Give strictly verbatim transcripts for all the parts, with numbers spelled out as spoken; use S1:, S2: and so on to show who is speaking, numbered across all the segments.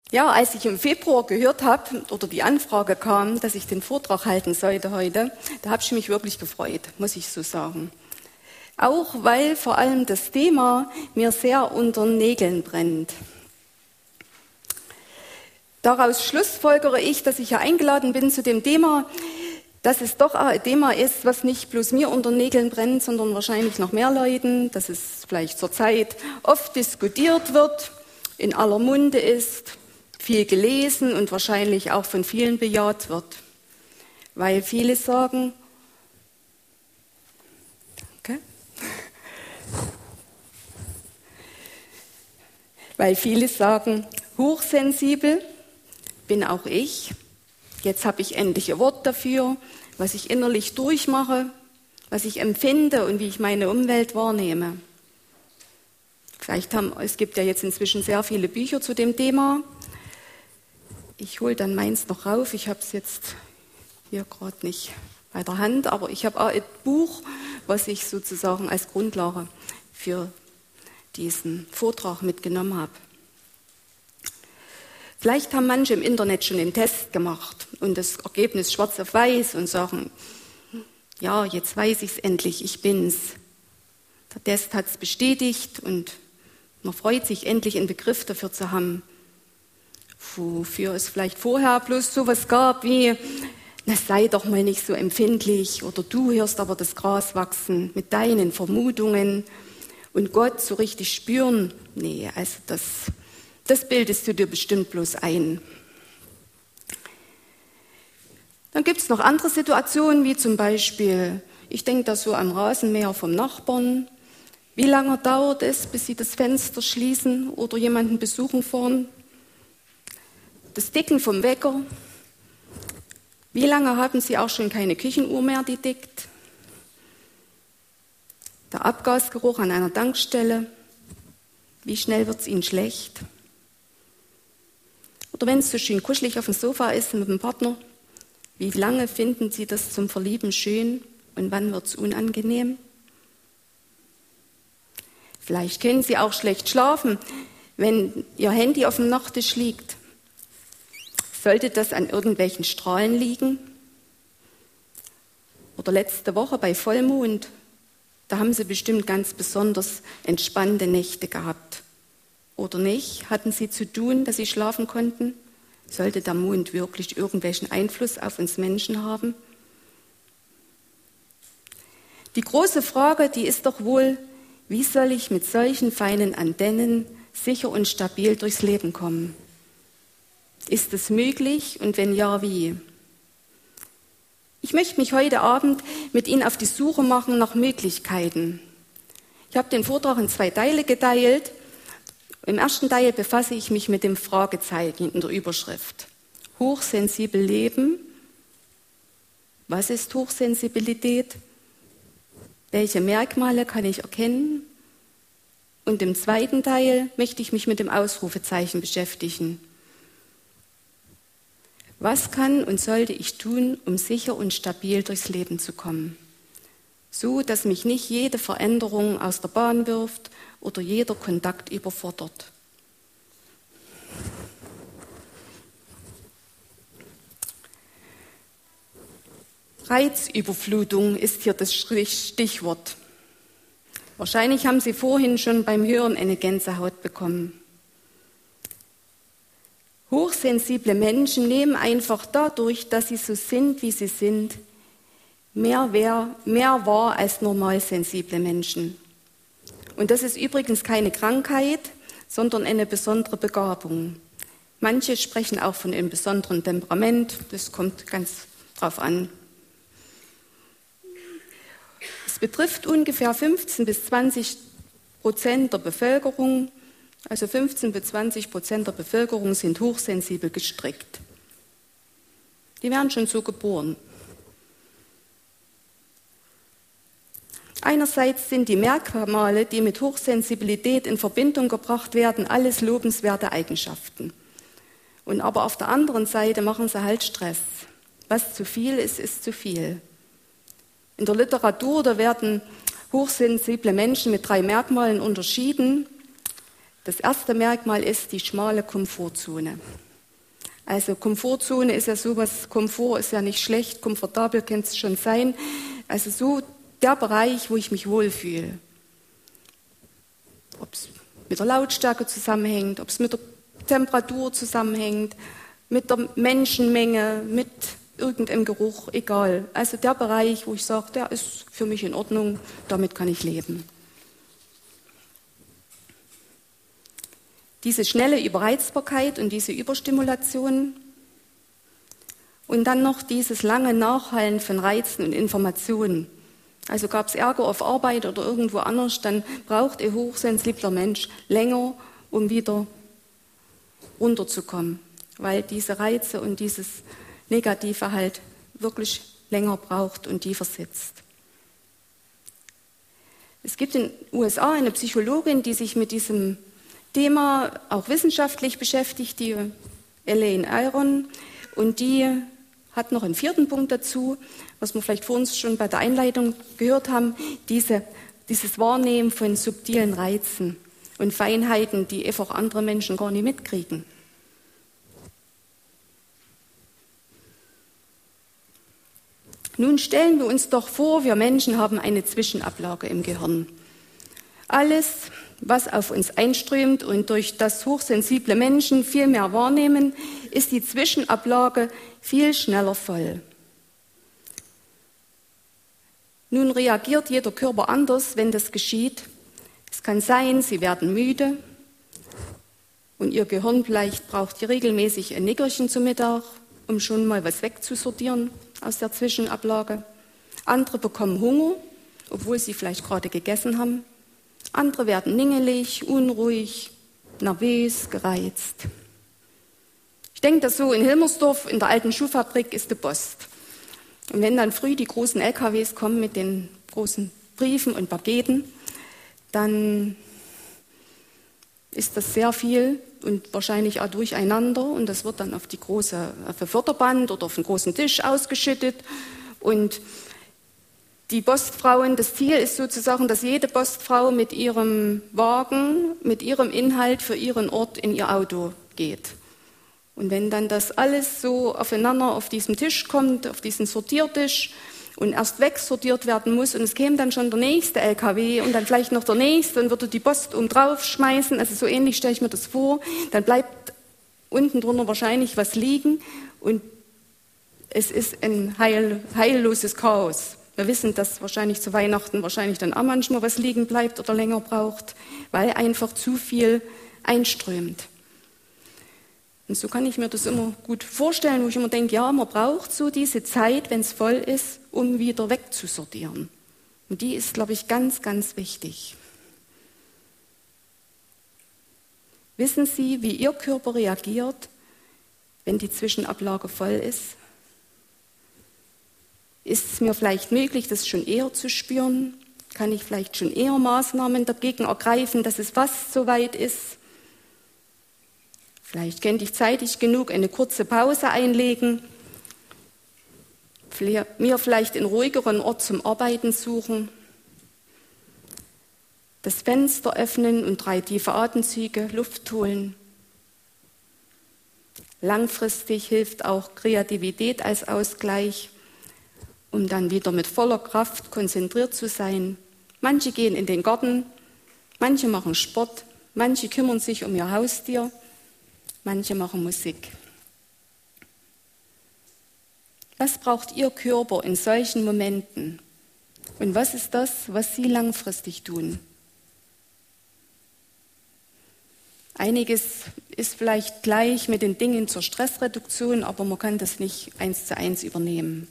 S1: Ja, als ich im Februar gehört habe oder die Anfrage kam, dass ich den Vortrag halten sollte heute, da habe ich mich wirklich gefreut, muss ich so sagen. Auch weil vor allem das Thema mir sehr unter den Nägeln brennt. Daraus schlussfolgere ich, dass ich ja eingeladen bin zu dem Thema, dass es doch ein Thema ist, was nicht bloß mir unter den Nägeln brennt, sondern wahrscheinlich noch mehr Leuten, dass es vielleicht zurzeit oft diskutiert wird, in aller Munde ist, viel gelesen und wahrscheinlich auch von vielen bejaht wird. Weil viele sagen, danke, weil viele sagen, hochsensibel bin auch ich. Jetzt habe ich endlich ein Wort dafür, was ich innerlich durchmache, was ich empfinde und wie ich meine Umwelt wahrnehme. Vielleicht haben, es gibt ja jetzt inzwischen sehr viele Bücher zu dem Thema. Ich hole dann meins noch rauf. Ich habe es jetzt hier gerade nicht bei der Hand, aber ich habe auch ein Buch, was ich sozusagen als Grundlage für diesen Vortrag mitgenommen habe. Vielleicht haben manche im Internet schon den Test gemacht und das Ergebnis schwarz auf weiß und sagen, ja, jetzt weiß ich es endlich, ich bin's. Der Test hat es bestätigt und man freut sich, endlich einen Begriff dafür zu haben, wofür es vielleicht vorher bloß sowas gab wie, na, sei doch mal nicht so empfindlich oder du hörst aber das Gras wachsen mit deinen Vermutungen und Gott so richtig spüren. Nee, also das, das bildest du dir bestimmt bloß ein. Dann gibt es noch andere Situationen, wie zum Beispiel, ich denke da so am Rasenmäher vom Nachbarn. Wie lange dauert es, bis sie das Fenster schließen oder jemanden besuchen fahren? Das Ticken vom Wecker. Wie lange haben Sie auch schon keine Küchenuhr mehr, die tickt? Der Abgasgeruch an einer Tankstelle. Wie schnell wird es Ihnen schlecht? Oder wenn es so schön kuschelig auf dem Sofa ist mit dem Partner, wie lange finden Sie das zum Verlieben schön und wann wird es unangenehm? Vielleicht können Sie auch schlecht schlafen, wenn Ihr Handy auf dem Nachttisch liegt. Sollte das an irgendwelchen Strahlen liegen? Oder letzte Woche bei Vollmond, da haben Sie bestimmt ganz besonders entspannte Nächte gehabt. Oder nicht? Hatten Sie zu tun, dass Sie schlafen konnten? Sollte der Mond wirklich irgendwelchen Einfluss auf uns Menschen haben? Die große Frage, die ist doch wohl, wie soll ich mit solchen feinen Antennen sicher und stabil durchs Leben kommen? Ist es möglich und wenn ja, wie? Ich möchte mich heute Abend mit Ihnen auf die Suche machen nach Möglichkeiten. Ich habe den Vortrag in zwei Teile geteilt. Im ersten Teil befasse ich mich mit dem Fragezeichen in der Überschrift. Hochsensibel leben. Was ist Hochsensibilität? Welche Merkmale kann ich erkennen? Und im zweiten Teil möchte ich mich mit dem Ausrufezeichen beschäftigen. Was kann und sollte ich tun, um sicher und stabil durchs Leben zu kommen? So, dass mich nicht jede Veränderung aus der Bahn wirft oder jeder Kontakt überfordert. Reizüberflutung ist hier das Stichwort. Wahrscheinlich haben Sie vorhin schon beim Hören eine Gänsehaut bekommen. Hochsensible Menschen nehmen einfach dadurch, dass sie so sind, wie sie sind, mehr, wer, mehr wahr als normalsensible Menschen. Und das ist übrigens keine Krankheit, sondern eine besondere Begabung. Manche sprechen auch von einem besonderen Temperament, das kommt ganz drauf an. Es betrifft ungefähr fünfzehn bis zwanzig Prozent der Bevölkerung. Also fünfzehn bis zwanzig Prozent der Bevölkerung sind hochsensibel gestrickt. Die werden schon so geboren. Einerseits sind die Merkmale, die mit Hochsensibilität in Verbindung gebracht werden, alles lobenswerte Eigenschaften. Und aber auf der anderen Seite machen sie halt Stress. Was zu viel ist, ist zu viel. In der Literatur, da werden hochsensible Menschen mit drei Merkmalen unterschieden. Das erste Merkmal ist die schmale Komfortzone. Also Komfortzone ist ja sowas, Komfort ist ja nicht schlecht, komfortabel kann es schon sein. Also so der Bereich, wo ich mich wohlfühle. Ob es mit der Lautstärke zusammenhängt, ob es mit der Temperatur zusammenhängt, mit der Menschenmenge, mit irgendeinem Geruch, egal. Also der Bereich, wo ich sage, der ist für mich in Ordnung, damit kann ich leben. Diese schnelle Überreizbarkeit und diese Überstimulation und dann noch dieses lange Nachhallen von Reizen und Informationen. Also gab es Ärger auf Arbeit oder irgendwo anders, dann braucht ein hochsensibler Mensch länger, um wieder runterzukommen, weil diese Reize und dieses Negative halt wirklich länger braucht und tiefer sitzt. Es gibt in den U S A eine Psychologin, die sich mit diesem Thema auch wissenschaftlich beschäftigt, die Elaine Aron, und die hat noch einen vierten Punkt dazu, was wir vielleicht vor uns schon bei der Einleitung gehört haben, diese, dieses Wahrnehmen von subtilen Reizen und Feinheiten, die einfach andere Menschen gar nicht mitkriegen. Nun stellen wir uns doch vor, wir Menschen haben eine Zwischenablage im Gehirn. Alles, was auf uns einströmt und durch das hochsensible Menschen viel mehr wahrnehmen, ist die Zwischenablage viel schneller voll. Nun reagiert jeder Körper anders, wenn das geschieht. Es kann sein, Sie werden müde und Ihr Gehirn vielleicht braucht regelmäßig ein Nickerchen zum Mittag, um schon mal was wegzusortieren aus der Zwischenablage. Andere bekommen Hunger, obwohl sie vielleicht gerade gegessen haben. Andere werden ningelig, unruhig, nervös, gereizt. Ich denke, dass so in Hilmersdorf, in der alten Schuhfabrik, ist die Post. Und wenn dann früh die großen L K Ws kommen mit den großen Briefen und Paketen, dann ist das sehr viel und wahrscheinlich auch durcheinander. Und das wird dann auf die große, auf ein Förderband oder auf einen großen Tisch ausgeschüttet. Und die Postfrauen, das Ziel ist sozusagen, dass jede Postfrau mit ihrem Wagen, mit ihrem Inhalt für ihren Ort in ihr Auto geht. Und wenn dann das alles so aufeinander auf diesem Tisch kommt, auf diesen Sortiertisch und erst wegsortiert werden muss und es käme dann schon der nächste L K W und dann vielleicht noch der nächste und würde die Post oben drauf schmeißen, also so ähnlich stelle ich mir das vor, dann bleibt unten drunter wahrscheinlich was liegen und es ist ein heil, heilloses Chaos. Wir wissen, dass wahrscheinlich zu Weihnachten wahrscheinlich dann auch manchmal was liegen bleibt oder länger braucht, weil einfach zu viel einströmt. Und so kann ich mir das immer gut vorstellen, wo ich immer denke, ja, man braucht so diese Zeit, wenn es voll ist, um wieder wegzusortieren. Und die ist, glaube ich, ganz, ganz wichtig. Wissen Sie, wie Ihr Körper reagiert, wenn die Zwischenablage voll ist? Ist es mir vielleicht möglich, das schon eher zu spüren? Kann ich vielleicht schon eher Maßnahmen dagegen ergreifen, dass es fast so weit ist? Vielleicht könnte ich zeitig genug eine kurze Pause einlegen, mir vielleicht einen ruhigeren Ort zum Arbeiten suchen, das Fenster öffnen und drei tiefe Atemzüge Luft holen. Langfristig hilft auch Kreativität als Ausgleich, um dann wieder mit voller Kraft konzentriert zu sein. Manche gehen in den Garten, manche machen Sport, manche kümmern sich um ihr Haustier, manche machen Musik. Was braucht Ihr Körper in solchen Momenten? Und was ist das, was Sie langfristig tun? Einiges ist vielleicht gleich mit den Dingen zur Stressreduktion, aber man kann das nicht eins zu eins übernehmen.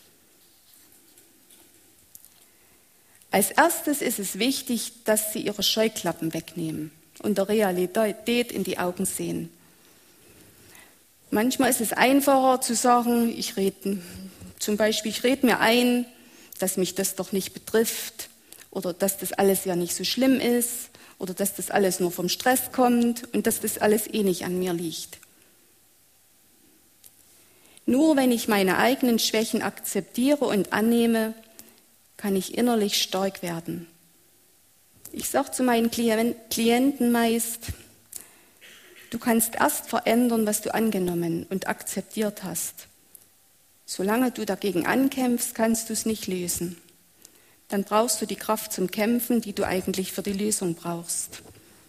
S1: Als erstes ist es wichtig, dass Sie Ihre Scheuklappen wegnehmen und der Realität in die Augen sehen. Manchmal ist es einfacher zu sagen, ich rede, zum Beispiel, ich rede mir ein, dass mich das doch nicht betrifft oder dass das alles ja nicht so schlimm ist oder dass das alles nur vom Stress kommt und dass das alles eh nicht an mir liegt. Nur wenn ich meine eigenen Schwächen akzeptiere und annehme, kann ich innerlich stark werden. Ich sage zu meinen Klienten meist, du kannst erst verändern, was du angenommen und akzeptiert hast. Solange du dagegen ankämpfst, kannst du es nicht lösen. Dann brauchst du die Kraft zum Kämpfen, die du eigentlich für die Lösung brauchst.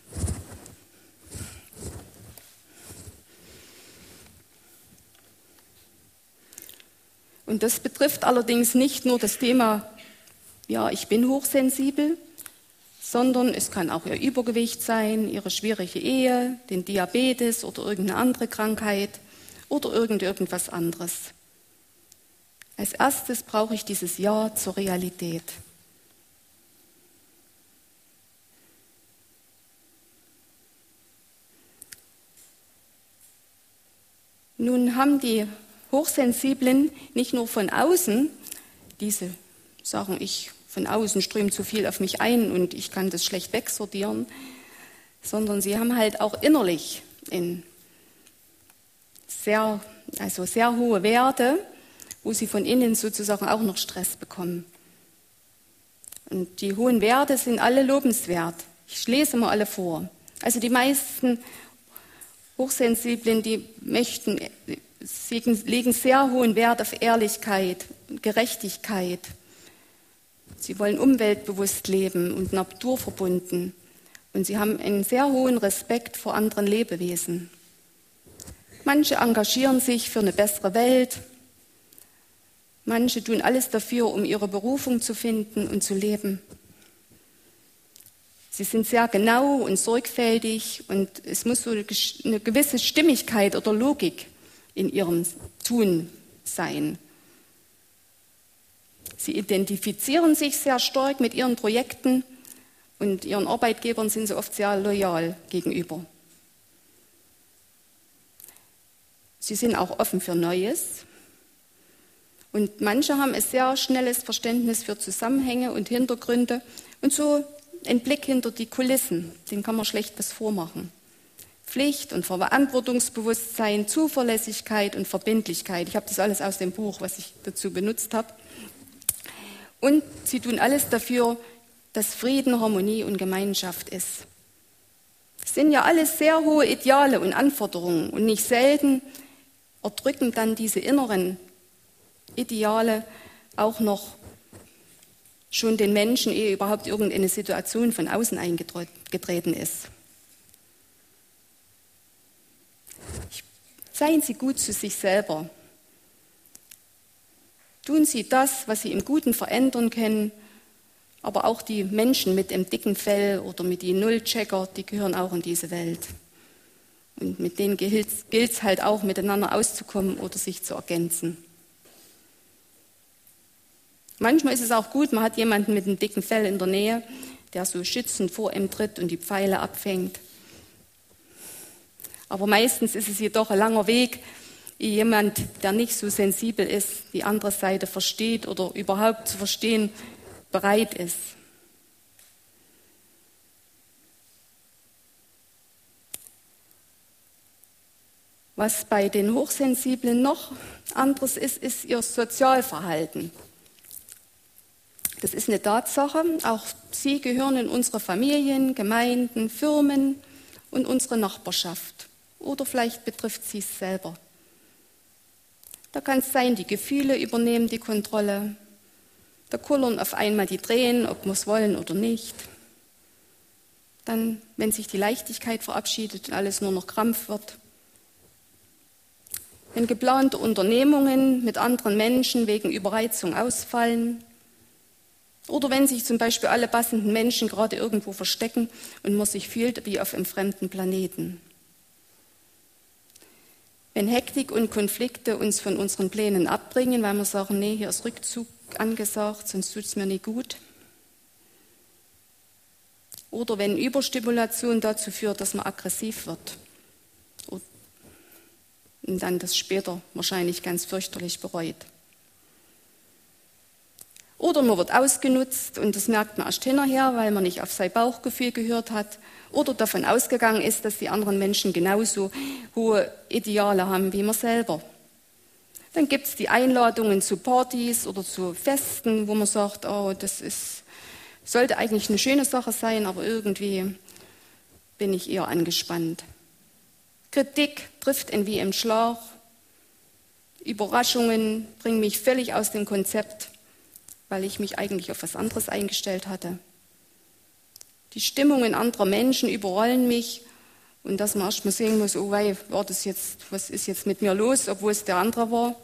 S1: Und das betrifft allerdings nicht nur das Thema, ja, ich bin hochsensibel, sondern es kann auch ihr Übergewicht sein, ihre schwierige Ehe, den Diabetes oder irgendeine andere Krankheit oder irgend irgendwas anderes. Als erstes brauche ich dieses Ja zur Realität. Nun haben die Hochsensiblen nicht nur von außen, diese sagen, ich von außen strömt zu viel auf mich ein und ich kann das schlecht wegsortieren, sondern sie haben halt auch innerlich in sehr, also sehr hohe Werte, wo sie von innen sozusagen auch noch Stress bekommen. Und die hohen Werte sind alle lobenswert. Ich lese mal alle vor. Also die meisten Hochsensiblen, die möchten, sie legen sehr hohen Wert auf Ehrlichkeit, Gerechtigkeit. Sie wollen umweltbewusst leben und naturverbunden. Und sie haben einen sehr hohen Respekt vor anderen Lebewesen. Manche engagieren sich für eine bessere Welt. Manche tun alles dafür, um ihre Berufung zu finden und zu leben. Sie sind sehr genau und sorgfältig und es muss so eine gewisse Stimmigkeit oder Logik in ihrem Tun sein. Sie identifizieren sich sehr stark mit ihren Projekten und ihren Arbeitgebern sind sie oft sehr loyal gegenüber. Sie sind auch offen für Neues. Und manche haben ein sehr schnelles Verständnis für Zusammenhänge und Hintergründe und so einen Blick hinter die Kulissen, den kann man schlecht was vormachen. Pflicht und Verantwortungsbewusstsein, Zuverlässigkeit und Verbindlichkeit. Ich habe das alles aus dem Buch, was ich dazu benutzt habe. Und sie tun alles dafür, dass Frieden, Harmonie und Gemeinschaft ist. Es sind ja alles sehr hohe Ideale und Anforderungen und nicht selten erdrücken dann diese inneren Ideale auch noch schon den Menschen, ehe überhaupt irgendeine Situation von außen eingetreten ist. Seien Sie gut zu sich selber. Tun Sie das, was Sie im Guten verändern können, aber auch die Menschen mit dem dicken Fell oder mit den Nullchecker, die gehören auch in diese Welt. Und mit denen gilt es halt auch, miteinander auszukommen oder sich zu ergänzen. Manchmal ist es auch gut, man hat jemanden mit einem dicken Fell in der Nähe, der so schützend vor ihm tritt und die Pfeile abfängt. Aber meistens ist es jedoch ein langer Weg, ehe jemand, der nicht so sensibel ist, die andere Seite versteht oder überhaupt zu verstehen bereit ist. Was bei den Hochsensiblen noch anderes ist, ist ihr Sozialverhalten. Das ist eine Tatsache. Auch sie gehören in unsere Familien, Gemeinden, Firmen und unsere Nachbarschaft. Oder vielleicht betrifft sie es selber. Da kann es sein, die Gefühle übernehmen die Kontrolle. Da kullern auf einmal die Tränen, ob wir es wollen oder nicht. Dann, wenn sich die Leichtigkeit verabschiedet und alles nur noch Krampf wird. Wenn geplante Unternehmungen mit anderen Menschen wegen Überreizung ausfallen. Oder wenn sich zum Beispiel alle passenden Menschen gerade irgendwo verstecken und man sich fühlt wie auf einem fremden Planeten. Wenn Hektik und Konflikte uns von unseren Plänen abbringen, weil wir sagen, nee, hier ist Rückzug angesagt, sonst tut es mir nicht gut. Oder wenn Überstimulation dazu führt, dass man aggressiv wird. Und dann das später wahrscheinlich ganz fürchterlich bereut. Oder man wird ausgenutzt und das merkt man erst hinterher, weil man nicht auf sein Bauchgefühl gehört hat oder davon ausgegangen ist, dass die anderen Menschen genauso hohe Ideale haben wie man selber. Dann gibt es die Einladungen zu Partys oder zu Festen, wo man sagt, oh, das ist Sollte eigentlich eine schöne Sache sein, aber irgendwie bin ich eher angespannt. Kritik trifft ihn wie im Schlag. Überraschungen bringen mich völlig aus dem Konzept, weil ich mich eigentlich auf was anderes eingestellt hatte. Die Stimmungen anderer Menschen überrollen mich und dass man erst mal sehen muss, oh wei, war das jetzt, was ist jetzt mit mir los, obwohl es der andere war.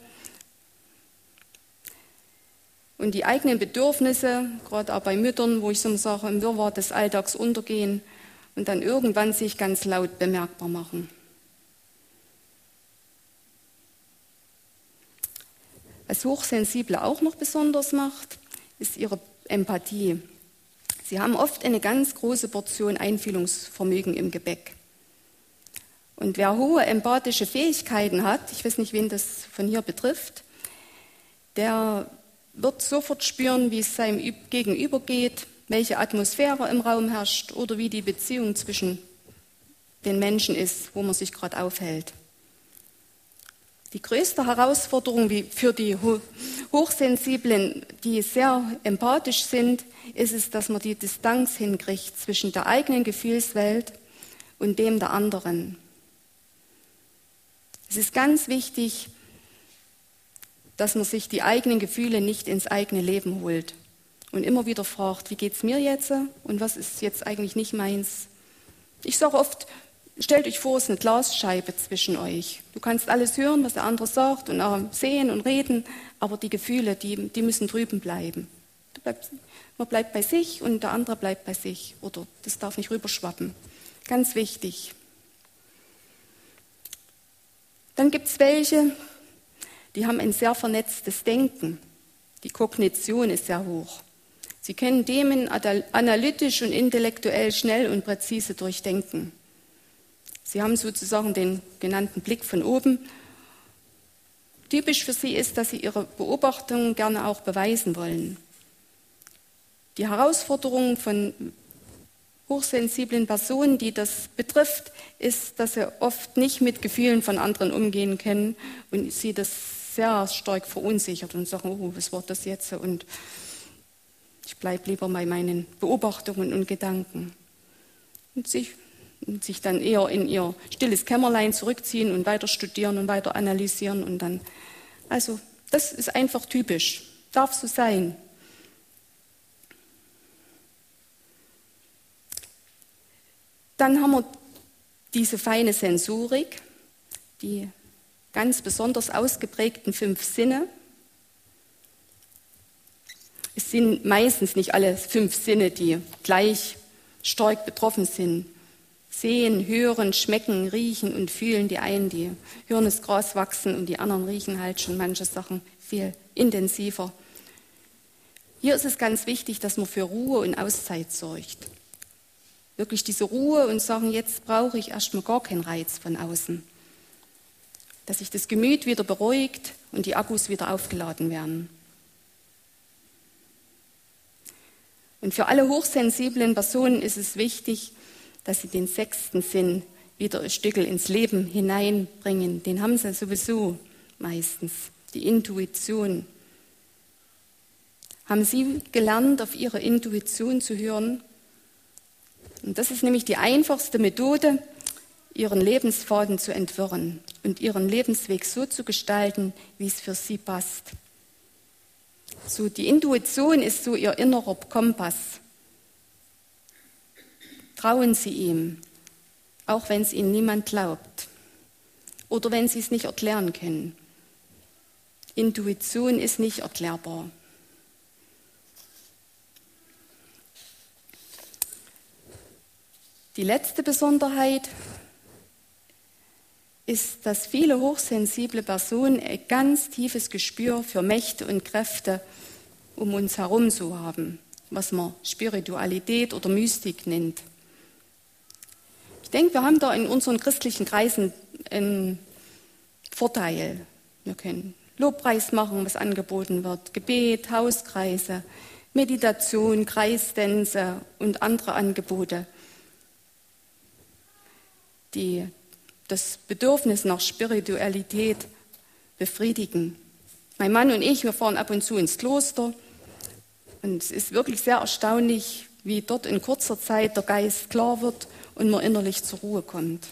S1: Und die eigenen Bedürfnisse, gerade auch bei Müttern, wo ich so sage, im Wirrwarr des Alltags untergehen und dann irgendwann sich ganz laut bemerkbar machen. Was Hochsensible auch noch besonders macht, ist ihre Empathie. Sie haben oft eine ganz große Portion Einfühlungsvermögen im Gepäck. Und wer hohe empathische Fähigkeiten hat, ich weiß nicht, wen das von hier betrifft, der wird sofort spüren, wie es seinem Gegenüber geht, welche Atmosphäre im Raum herrscht oder wie die Beziehung zwischen den Menschen ist, wo man sich gerade aufhält. Die größte Herausforderung für die Hochsensiblen, die sehr empathisch sind, ist es, dass man die Distanz hinkriegt zwischen der eigenen Gefühlswelt und dem der anderen. Es ist ganz wichtig, dass man sich die eigenen Gefühle nicht ins eigene Leben holt und immer wieder fragt, wie geht es mir jetzt und was ist jetzt eigentlich nicht meins. Ich sage oft, stellt euch vor, es ist eine Glasscheibe zwischen euch. Du kannst alles hören, was der andere sagt und auch sehen und reden, aber die Gefühle, die, die müssen drüben bleiben. Man bleibt bei sich und der andere bleibt bei sich oder das darf nicht rüberschwappen. Ganz wichtig. Dann gibt es welche, die haben ein sehr vernetztes Denken. Die Kognition ist sehr hoch. Sie können Themen analytisch und intellektuell schnell und präzise durchdenken. Sie haben sozusagen den genannten Blick von oben. Typisch für sie ist, dass sie ihre Beobachtungen gerne auch beweisen wollen. Die Herausforderung von hochsensiblen Personen, die das betrifft, ist, dass sie oft nicht mit Gefühlen von anderen umgehen können und sie das sehr stark verunsichert und sagen, oh, was war das jetzt? Und ich bleibe lieber bei meinen Beobachtungen und Gedanken. Und sich, und sich dann eher in ihr stilles Kämmerlein zurückziehen und weiter studieren und weiter analysieren. Und dann, also das ist einfach typisch, darf so sein. Dann haben wir diese feine Sensorik, die ganz besonders ausgeprägten fünf Sinne. Es sind meistens nicht alle fünf Sinne, die gleich stark betroffen sind. Sehen, hören, schmecken, riechen und fühlen. Die einen, die hören das Gras wachsen und die anderen riechen halt schon manche Sachen viel intensiver. Hier ist es ganz wichtig, dass man für Ruhe und Auszeit sorgt. Wirklich diese Ruhe und sagen, jetzt brauche ich erstmal gar keinen Reiz von außen. Dass sich das Gemüt wieder beruhigt und die Akkus wieder aufgeladen werden. Und für alle hochsensiblen Personen ist es wichtig, dass sie den sechsten Sinn wieder ein Stückel ins Leben hineinbringen. Den haben sie sowieso meistens, die Intuition. Haben Sie gelernt, auf Ihre Intuition zu hören? Und das ist nämlich die einfachste Methode, Ihren Lebensfaden zu entwirren und Ihren Lebensweg so zu gestalten, wie es für Sie passt. So, die Intuition ist so Ihr innerer Kompass. Trauen Sie ihm, auch wenn es Ihnen niemand glaubt oder wenn Sie es nicht erklären können. Intuition ist nicht erklärbar. Die letzte Besonderheit ist, dass viele hochsensible Personen ein ganz tiefes Gespür für Mächte und Kräfte um uns herum so haben, was man Spiritualität oder Mystik nennt. Ich denke, wir haben da in unseren christlichen Kreisen einen Vorteil. Wir können Lobpreis machen, was angeboten wird, Gebet, Hauskreise, Meditation, Kreistänze und andere Angebote, die das Bedürfnis nach Spiritualität befriedigen. Mein Mann und ich, wir fahren ab und zu ins Kloster Und es ist wirklich sehr erstaunlich, wie dort in kurzer Zeit der Geist klar wird und man innerlich zur Ruhe kommt.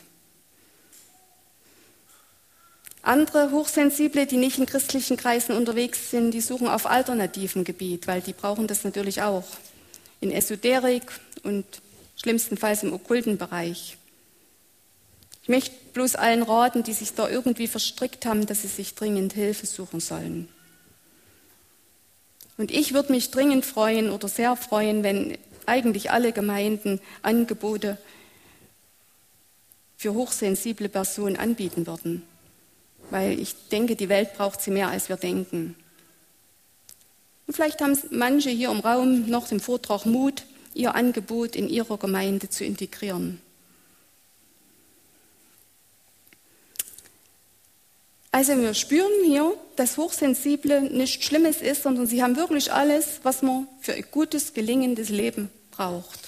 S1: Andere Hochsensible, die nicht in christlichen Kreisen unterwegs sind, die suchen auf alternativem Gebiet, weil die brauchen das natürlich auch. In Esoterik und schlimmstenfalls im okkulten Bereich. Ich möchte bloß allen raten, die sich da irgendwie verstrickt haben, dass sie sich dringend Hilfe suchen sollen. Und ich würde mich dringend freuen oder sehr freuen, wenn eigentlich alle Gemeinden Angebote für hochsensible Personen anbieten würden. Weil ich denke, die Welt braucht sie mehr, als wir denken. Und vielleicht haben manche hier im Raum noch im Vortrag Mut, ihr Angebot in ihrer Gemeinde zu integrieren. Also wir spüren hier, dass Hochsensible nichts Schlimmes ist, sondern sie haben wirklich alles, was man für ein gutes, gelingendes Leben braucht.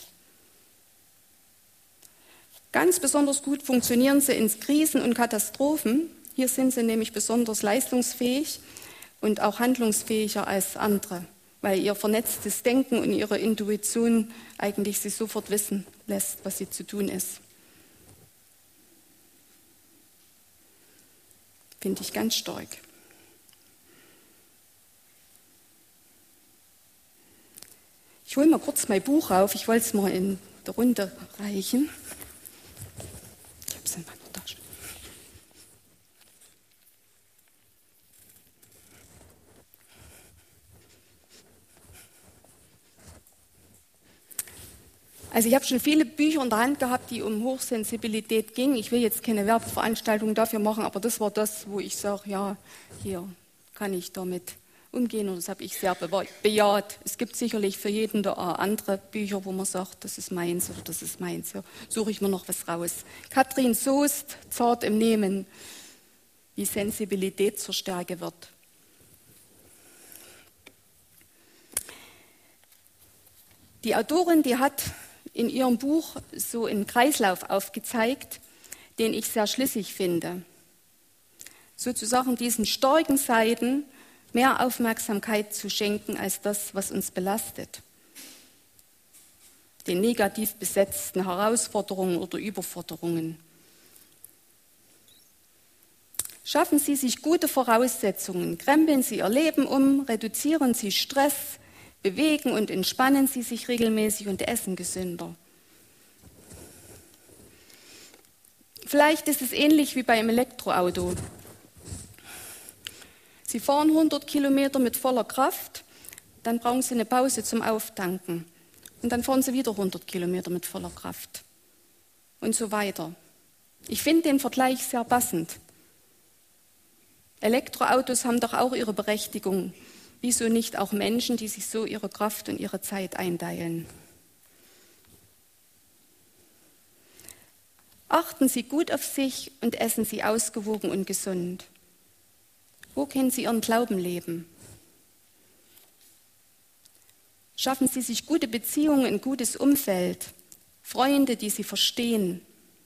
S1: Ganz besonders gut funktionieren sie in Krisen und Katastrophen. Hier sind sie nämlich besonders leistungsfähig und auch handlungsfähiger als andere, weil ihr vernetztes Denken und ihre Intuition eigentlich sie sofort wissen lässt, was sie zu tun ist. Finde ich ganz stark. Ich hole mal kurz mein Buch auf. Ich wollte es mal in der Runde reichen. Ich habe es in meiner Tasche. Also ich habe schon viele Bücher in der Hand gehabt, die um Hochsensibilität gingen. Ich will jetzt keine Werbeveranstaltung dafür machen, aber das war das, wo ich sage, ja, hier kann ich damit umgehen und das habe ich sehr bejaht. Es gibt sicherlich für jeden da andere Bücher, wo man sagt, das ist meins oder das ist meins. Ja, suche ich mir noch was raus. Katrin Soest, Zart im Nehmen, wie Sensibilität zur Stärke wird. Die Autorin, die hat in ihrem Buch so einen Kreislauf aufgezeigt, den ich sehr schlüssig finde. Sozusagen diesen starken Seiten mehr Aufmerksamkeit zu schenken als das, was uns belastet. Den negativ besetzten Herausforderungen oder Überforderungen. Schaffen Sie sich gute Voraussetzungen, krempeln Sie Ihr Leben um, reduzieren Sie Stress, bewegen und entspannen Sie sich regelmäßig und essen gesünder. Vielleicht ist es ähnlich wie beim Elektroauto. Sie fahren hundert Kilometer mit voller Kraft, dann brauchen Sie eine Pause zum Auftanken. Und dann fahren Sie wieder hundert Kilometer mit voller Kraft. Und so weiter. Ich finde den Vergleich sehr passend. Elektroautos haben doch auch ihre Berechtigung. Wieso nicht auch Menschen, die sich so ihre Kraft und ihre Zeit einteilen? Achten Sie gut auf sich und essen Sie ausgewogen und gesund. Wo können Sie Ihren Glauben leben? Schaffen Sie sich gute Beziehungen, ein gutes Umfeld, Freunde, die Sie verstehen.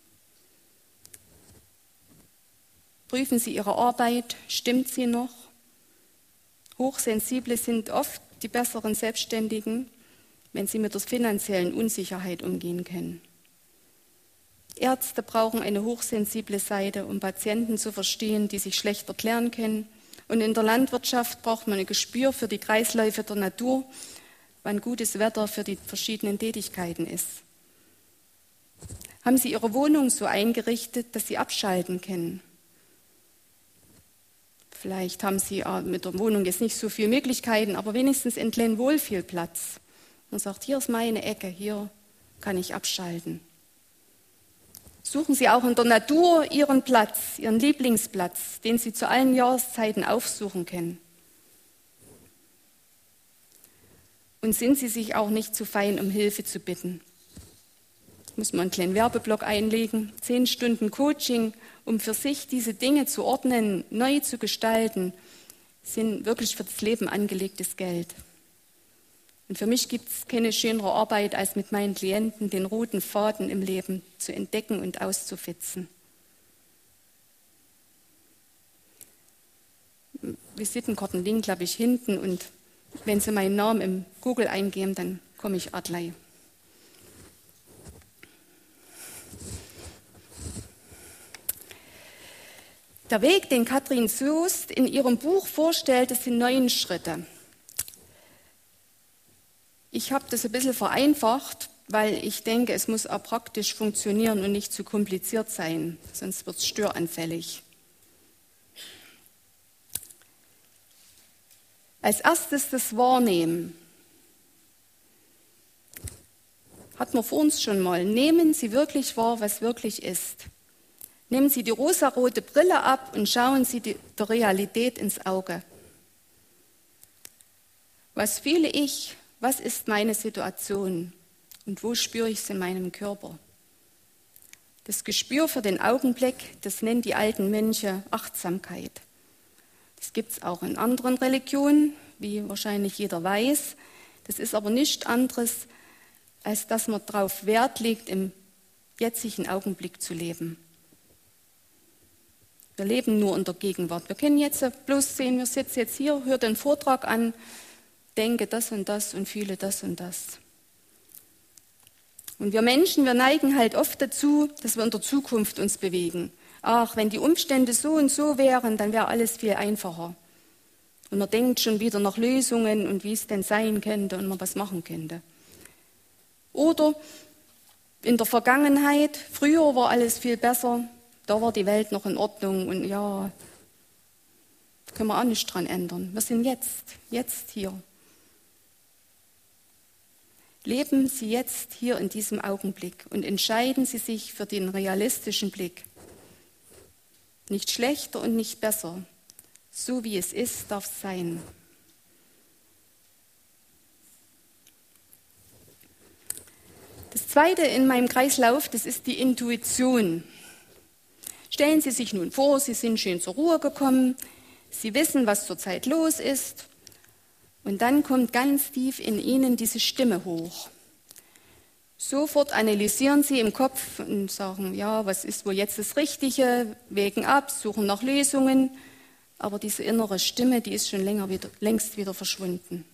S1: Prüfen Sie Ihre Arbeit, stimmt sie noch? Hochsensible sind oft die besseren Selbstständigen, wenn sie mit der finanziellen Unsicherheit umgehen können. Ärzte brauchen eine hochsensible Seite, um Patienten zu verstehen, die sich schlecht erklären können. Und in der Landwirtschaft braucht man ein Gespür für die Kreisläufe der Natur, wann gutes Wetter für die verschiedenen Tätigkeiten ist. Haben Sie Ihre Wohnung so eingerichtet, dass Sie abschalten können? Vielleicht haben Sie mit der Wohnung jetzt nicht so viele Möglichkeiten, aber wenigstens in Glenwohl viel Platz. Man sagt, hier ist meine Ecke, hier kann ich abschalten. Suchen Sie auch in der Natur Ihren Platz, Ihren Lieblingsplatz, den Sie zu allen Jahreszeiten aufsuchen können. Und sind Sie sich auch nicht zu fein, um Hilfe zu bitten. Muss man einen kleinen Werbeblock einlegen, zehn Stunden Coaching, um für sich diese Dinge zu ordnen, neu zu gestalten, sind wirklich für das Leben angelegtes Geld. Und für mich gibt es keine schönere Arbeit, als mit meinen Klienten den roten Faden im Leben zu entdecken und auszufitzen. Visitenkarten liegen, glaube ich, hinten und Wenn Sie meinen Namen im Google eingeben, dann komme ich Adlai. Der Weg, den Katrin Soest in ihrem Buch vorstellt, das sind neun Schritte. Ich habe das ein bisschen vereinfacht, weil ich denke, es muss auch praktisch funktionieren und nicht zu kompliziert sein, sonst wird es störanfällig. Als erstes das Wahrnehmen. Hatten wir vor uns schon mal. Nehmen Sie wirklich wahr, was wirklich ist. Nehmen Sie die rosarote Brille ab und schauen Sie die, der Realität ins Auge. Was fühle ich? Was ist meine Situation? Und wo spüre ich es in meinem Körper? Das Gespür für den Augenblick, das nennen die alten Mönche Achtsamkeit. Das gibt es auch in anderen Religionen, wie wahrscheinlich jeder weiß. Das ist aber nichts anderes, als dass man darauf Wert legt, im jetzigen Augenblick zu leben. Wir leben nur in der Gegenwart. Wir können jetzt bloß sehen, wir sitzen jetzt hier, hören den Vortrag an, denke das und das und fühle das und das. Und wir Menschen, wir neigen halt oft dazu, dass wir in der Zukunft uns bewegen. Ach, wenn die Umstände so und so wären, dann wäre alles viel einfacher. Und man denkt schon wieder nach Lösungen und wie es denn sein könnte und man was machen könnte. Oder in der Vergangenheit, früher war alles viel besser, da war die Welt noch in Ordnung und ja, da können wir auch nichts dran ändern. Wir sind jetzt, jetzt hier. Leben Sie jetzt hier in diesem Augenblick und entscheiden Sie sich für den realistischen Blick. Nicht schlechter und nicht besser. So wie es ist, darf es sein. Das Zweite in meinem Kreislauf, das ist die Intuition. Stellen Sie sich nun vor, Sie sind schön zur Ruhe gekommen, Sie wissen, was zurzeit los ist, und dann kommt ganz tief in Ihnen diese Stimme hoch. Sofort analysieren Sie im Kopf und sagen, ja, was ist wohl jetzt das Richtige, wägen ab, suchen nach Lösungen, aber diese innere Stimme, die ist schon länger wieder, längst wieder verschwunden.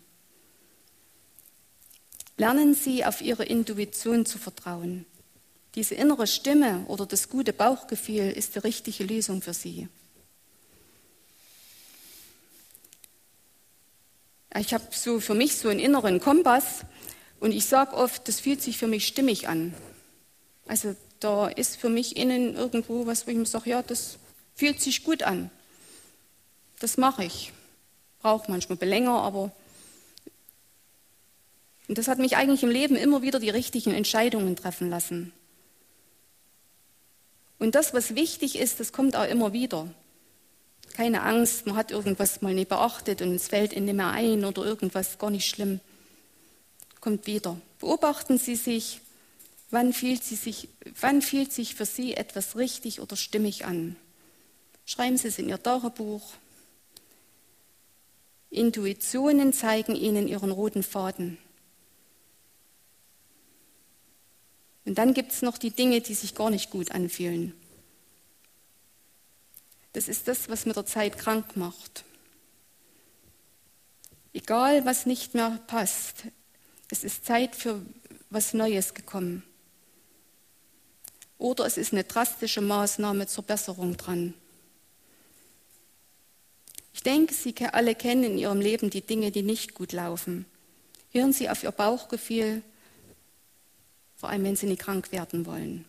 S1: Lernen Sie, auf Ihre Intuition zu vertrauen. Diese innere Stimme oder das gute Bauchgefühl ist die richtige Lösung für Sie. Ich habe so für mich so einen inneren Kompass und ich sage oft, das fühlt sich für mich stimmig an. Also da ist für mich innen irgendwo was, wo ich mir sage, ja, das fühlt sich gut an. Das mache ich. Braucht manchmal länger, aber und das hat mich eigentlich im Leben immer wieder die richtigen Entscheidungen treffen lassen. Und das, was wichtig ist, das kommt auch immer wieder. Keine Angst, man hat irgendwas mal nicht beachtet und es fällt Ihnen nicht mehr ein oder irgendwas, gar nicht schlimm. Kommt wieder. Beobachten Sie sich, wann fühlt, Sie sich, wann fühlt sich für Sie etwas richtig oder stimmig an. Schreiben Sie es in Ihr Tagebuch. Intuitionen zeigen Ihnen Ihren roten Faden. Und dann gibt es noch die Dinge, die sich gar nicht gut anfühlen. Das ist das, was mit der Zeit krank macht. Egal, was nicht mehr passt, es ist Zeit für was Neues gekommen. Oder es ist eine drastische Maßnahme zur Besserung dran. Ich denke, Sie alle kennen in Ihrem Leben die Dinge, die nicht gut laufen. Hören Sie auf Ihr Bauchgefühl, vor allem wenn Sie nicht krank werden wollen.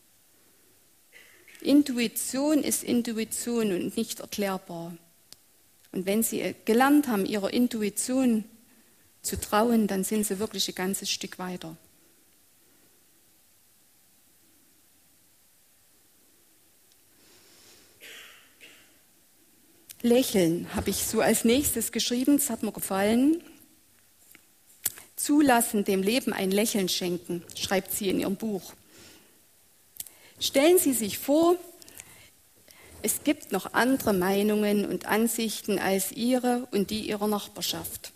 S1: Intuition ist Intuition und nicht erklärbar. Und wenn Sie gelernt haben, Ihrer Intuition zu trauen, dann sind Sie wirklich ein ganzes Stück weiter. Lächeln habe ich so als nächstes geschrieben, das hat mir gefallen. Zulassen, dem Leben ein Lächeln schenken, schreibt sie in ihrem Buch. Stellen Sie sich vor, es gibt noch andere Meinungen und Ansichten als Ihre und die Ihrer Nachbarschaft.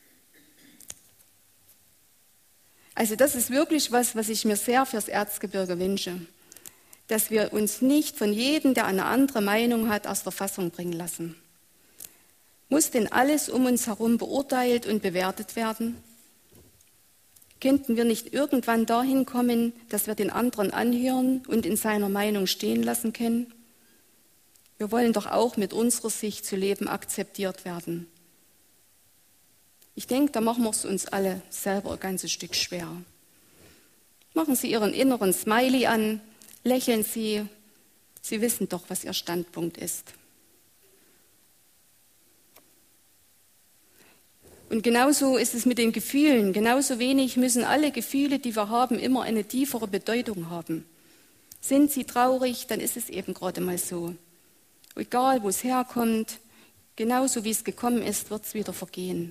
S1: Also das ist wirklich was, was ich mir sehr fürs Erzgebirge wünsche, dass wir uns nicht von jedem, der eine andere Meinung hat, aus der Fassung bringen lassen. Muss denn alles um uns herum beurteilt und bewertet werden? Könnten wir nicht irgendwann dahin kommen, dass wir den anderen anhören und in seiner Meinung stehen lassen können? Wir wollen doch auch mit unserer Sicht zu leben akzeptiert werden. Ich denke, da machen wir es uns alle selber ein ganzes Stück schwer. Machen Sie Ihren inneren Smiley an, lächeln Sie. Sie wissen doch, was Ihr Standpunkt ist. Und genauso ist es mit den Gefühlen. Genauso wenig müssen alle Gefühle, die wir haben, immer eine tiefere Bedeutung haben. Sind sie traurig, dann ist es eben gerade mal so. Egal, wo es herkommt, genauso wie es gekommen ist, wird es wieder vergehen.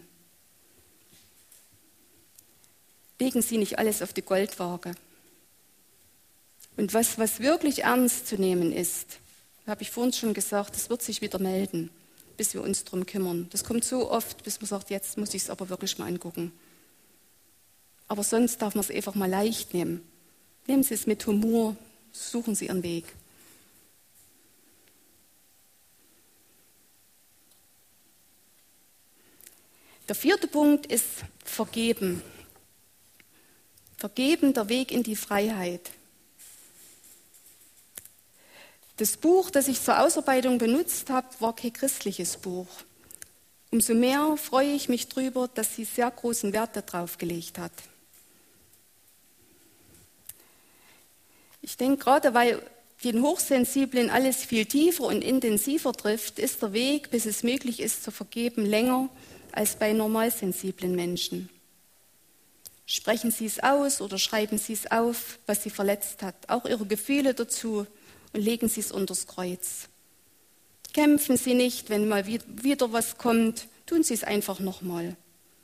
S1: Legen Sie nicht alles auf die Goldwaage. Und was, was wirklich ernst zu nehmen ist, habe ich vorhin schon gesagt, das wird sich wieder melden, bis wir uns darum kümmern. Das kommt so oft, bis man sagt, jetzt muss ich es aber wirklich mal angucken. Aber sonst darf man es einfach mal leicht nehmen. Nehmen Sie es mit Humor, suchen Sie Ihren Weg. Der vierte Punkt ist Vergeben. Vergeben, der Weg in die Freiheit. Das Buch, das ich zur Ausarbeitung benutzt habe, war kein christliches Buch. Umso mehr freue ich mich darüber, dass sie sehr großen Wert darauf gelegt hat. Ich denke, gerade weil den Hochsensiblen alles viel tiefer und intensiver trifft, ist der Weg, bis es möglich ist, zu vergeben, länger als bei normalsensiblen Menschen. Sprechen Sie es aus oder schreiben Sie es auf, was Sie verletzt hat, auch Ihre Gefühle dazu, und legen Sie es unters Kreuz. Kämpfen Sie nicht, wenn mal wieder was kommt, tun Sie es einfach nochmal.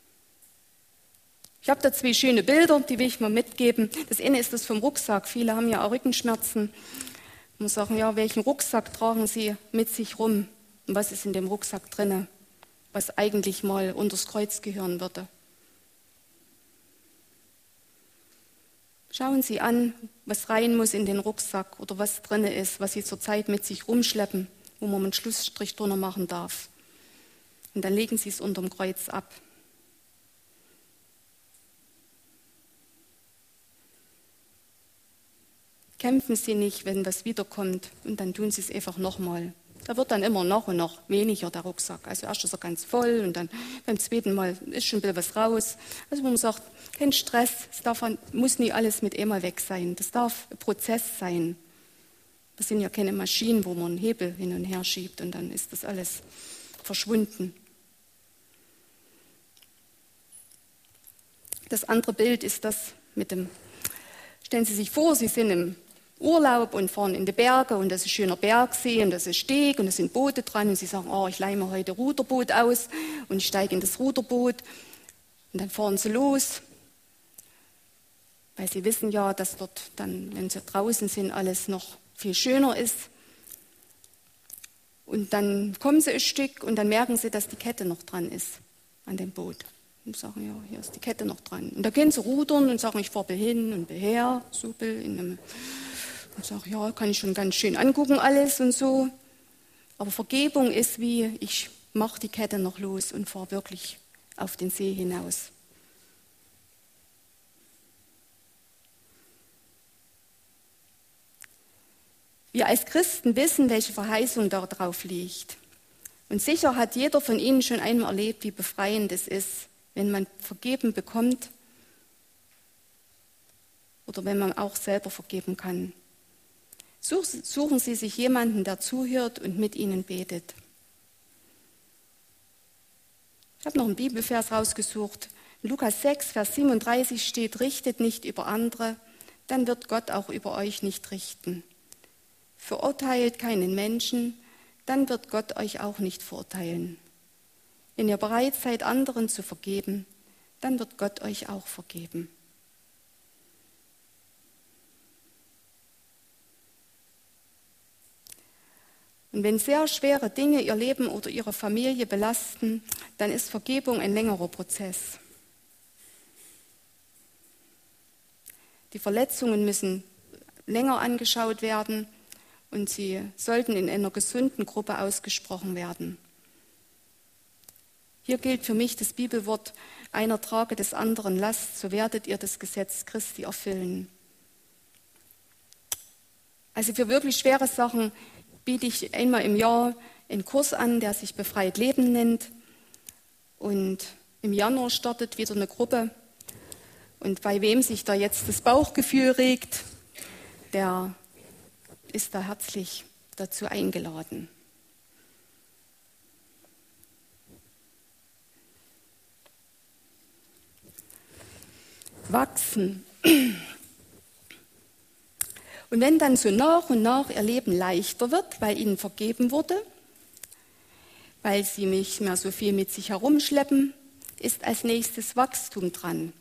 S1: Ich habe da zwei schöne Bilder, die will ich mal mitgeben. Das eine ist das vom Rucksack. Viele haben ja auch Rückenschmerzen. Und sagen, ja, welchen Rucksack tragen Sie mit sich rum? Und was ist in dem Rucksack drinne, was eigentlich mal unters Kreuz gehören würde? Schauen Sie an, was rein muss in den Rucksack oder was drin ist, was Sie zurzeit mit sich rumschleppen, wo man einen Schlussstrich drunter machen darf. Und dann legen Sie es unterm Kreuz ab. Kämpfen Sie nicht, wenn was wiederkommt, und dann tun Sie es einfach nochmal. Da wird dann immer noch und noch weniger, der Rucksack. Also erst ist er ganz voll und dann beim zweiten Mal ist schon ein bisschen was raus. Also wo man sagt, kein Stress, es darf, muss nie alles mit einmal weg sein. Das darf ein Prozess sein. Wir sind ja keine Maschinen, wo man einen Hebel hin und her schiebt und dann ist das alles verschwunden. Das andere Bild ist das mit dem, stellen Sie sich vor, Sie sind im Urlaub und fahren in die Berge und das ist ein schöner Bergsee und das ist Steg und es sind Boote dran und Sie sagen, oh, ich leihe mir heute Ruderboot aus und ich steige in das Ruderboot und dann fahren Sie los, weil Sie wissen ja, dass dort dann, wenn Sie draußen sind, alles noch viel schöner ist. Und dann kommen Sie ein Stück und dann merken Sie, dass die Kette noch dran ist an dem Boot. Und sagen, ja, hier ist die Kette noch dran. Und da gehen Sie rudern und sagen, ich fahre hin und her, so in einem und sage, ja, kann ich schon ganz schön angucken alles und so. Aber Vergebung ist wie, ich mache die Kette noch los und fahre wirklich auf den See hinaus. Wir als Christen wissen, welche Verheißung darauf liegt. Und sicher hat jeder von Ihnen schon einmal erlebt, wie befreiend es ist, wenn man vergeben bekommt oder wenn man auch selber vergeben kann. Suchen Sie sich jemanden, der zuhört und mit Ihnen betet. Ich habe noch einen Bibelvers rausgesucht. In Lukas sechs, Vers siebenunddreißig steht, richtet nicht über andere, dann wird Gott auch über euch nicht richten. Verurteilt keinen Menschen, dann wird Gott euch auch nicht verurteilen. Wenn ihr bereit seid, anderen zu vergeben, dann wird Gott euch auch vergeben. Und wenn sehr schwere Dinge ihr Leben oder ihre Familie belasten, dann ist Vergebung ein längerer Prozess. Die Verletzungen müssen länger angeschaut werden und sie sollten in einer gesunden Gruppe ausgesprochen werden. Hier gilt für mich das Bibelwort, einer trage des anderen Last, so werdet ihr das Gesetz Christi erfüllen. Also für wirklich schwere Sachen biete ich einmal im Jahr einen Kurs an, der sich Befreit Leben nennt. Und im Januar startet wieder eine Gruppe. Und bei wem sich da jetzt das Bauchgefühl regt, der ist da herzlich dazu eingeladen. Wachsen. Und wenn dann so nach und nach ihr Leben leichter wird, weil ihnen vergeben wurde, weil sie nicht mehr so viel mit sich herumschleppen, ist als nächstes Wachstum dran.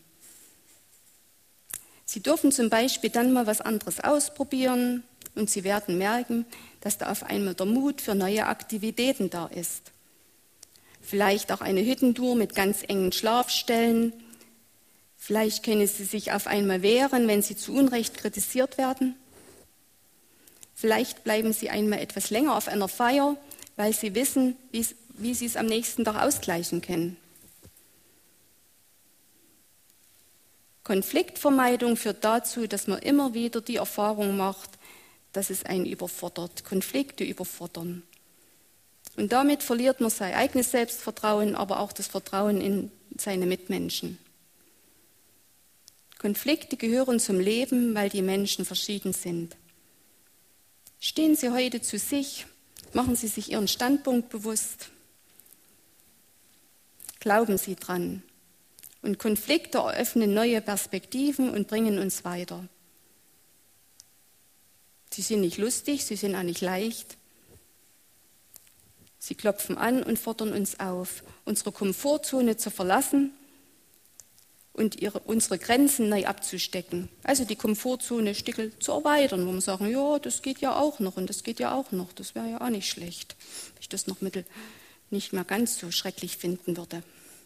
S1: Sie dürfen zum Beispiel dann mal was anderes ausprobieren und sie werden merken, dass da auf einmal der Mut für neue Aktivitäten da ist. Vielleicht auch eine Hüttentour mit ganz engen Schlafstellen. Vielleicht können sie sich auf einmal wehren, wenn sie zu Unrecht kritisiert werden. Vielleicht bleiben sie einmal etwas länger auf einer Feier, weil sie wissen, wie sie es am nächsten Tag ausgleichen können. Konfliktvermeidung führt dazu, dass man immer wieder die Erfahrung macht, dass es einen überfordert. Konflikte überfordern. Und damit verliert man sein eigenes Selbstvertrauen, aber auch das Vertrauen in seine Mitmenschen. Konflikte gehören zum Leben, weil die Menschen verschieden sind. Stehen Sie heute zu sich, machen Sie sich Ihren Standpunkt bewusst, glauben Sie dran. Und Konflikte eröffnen neue Perspektiven und bringen uns weiter. Sie sind nicht lustig, sie sind auch nicht leicht. Sie klopfen an und fordern uns auf, unsere Komfortzone zu verlassen und ihre, unsere Grenzen neu abzustecken. Also die Komfortzone Stückel zu erweitern, wo wir sagen, ja, das geht ja auch noch und das geht ja auch noch. Das wäre ja auch nicht schlecht, wenn ich das noch mittel nicht mehr ganz so schrecklich finden würde.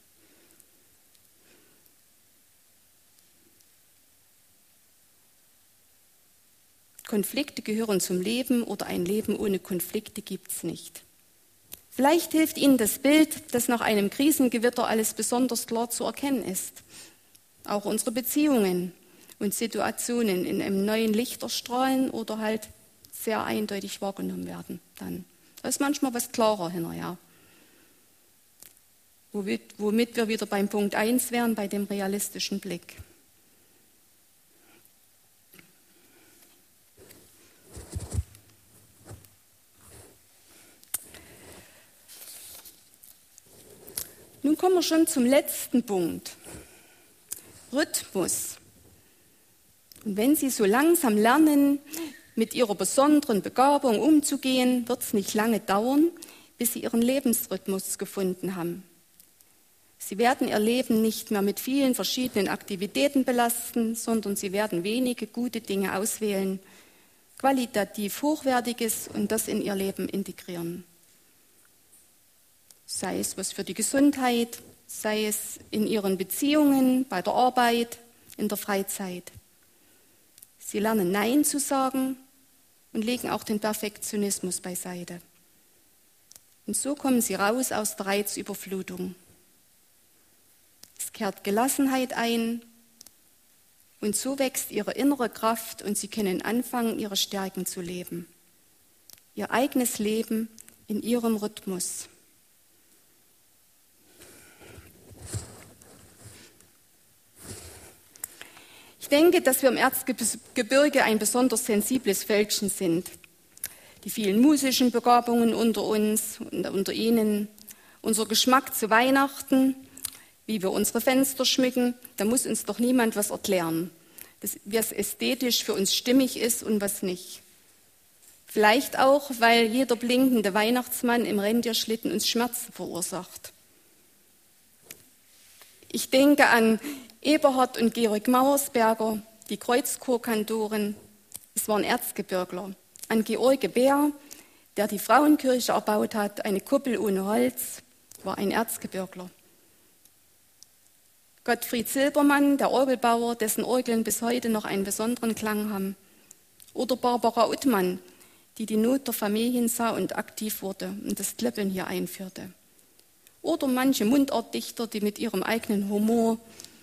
S1: Konflikte gehören zum Leben oder ein Leben ohne Konflikte gibt es nicht. Vielleicht hilft Ihnen das Bild, dass nach einem Krisengewitter alles besonders klar zu erkennen ist. Auch unsere Beziehungen und Situationen in einem neuen Licht erstrahlen oder halt sehr eindeutig wahrgenommen werden dann. Da ist manchmal was klarer hinterher. Womit, womit wir wieder beim Punkt eins wären, bei dem realistischen Blick. Nun kommen wir schon zum letzten Punkt. Rhythmus. Und wenn Sie so langsam lernen, mit Ihrer besonderen Begabung umzugehen, wird es nicht lange dauern, bis Sie Ihren Lebensrhythmus gefunden haben. Sie werden Ihr Leben nicht mehr mit vielen verschiedenen Aktivitäten belasten, sondern Sie werden wenige gute Dinge auswählen, qualitativ Hochwertiges und das in Ihr Leben integrieren. Sei es was für die Gesundheit, sei es in Ihren Beziehungen, bei der Arbeit, in der Freizeit. Sie lernen Nein zu sagen und legen auch den Perfektionismus beiseite. Und so kommen Sie raus aus der Reizüberflutung. Es kehrt Gelassenheit ein und so wächst Ihre innere Kraft und Sie können anfangen, Ihre Stärken zu leben. Ihr eigenes Leben in Ihrem Rhythmus. Ich denke, dass wir im Erzgebirge ein besonders sensibles Völkchen sind. Die vielen musischen Begabungen unter uns und unter Ihnen, unser Geschmack zu Weihnachten, wie wir unsere Fenster schmücken, da muss uns doch niemand was erklären, was ästhetisch für uns stimmig ist und was nicht. Vielleicht auch, weil jeder blinkende Weihnachtsmann im Rentierschlitten uns Schmerzen verursacht. Ich denke an Eberhard und Georg Mauersberger, die Kreuzchorkantoren, es waren Erzgebirgler. An George Bär, der die Frauenkirche erbaut hat, eine Kuppel ohne Holz, war ein Erzgebirgler. Gottfried Silbermann, der Orgelbauer, dessen Orgeln bis heute noch einen besonderen Klang haben. Oder Barbara Uttmann, die die Not der Familien sah und aktiv wurde und das Klöppeln hier einführte. Oder manche Mundartdichter, die mit ihrem eigenen Humor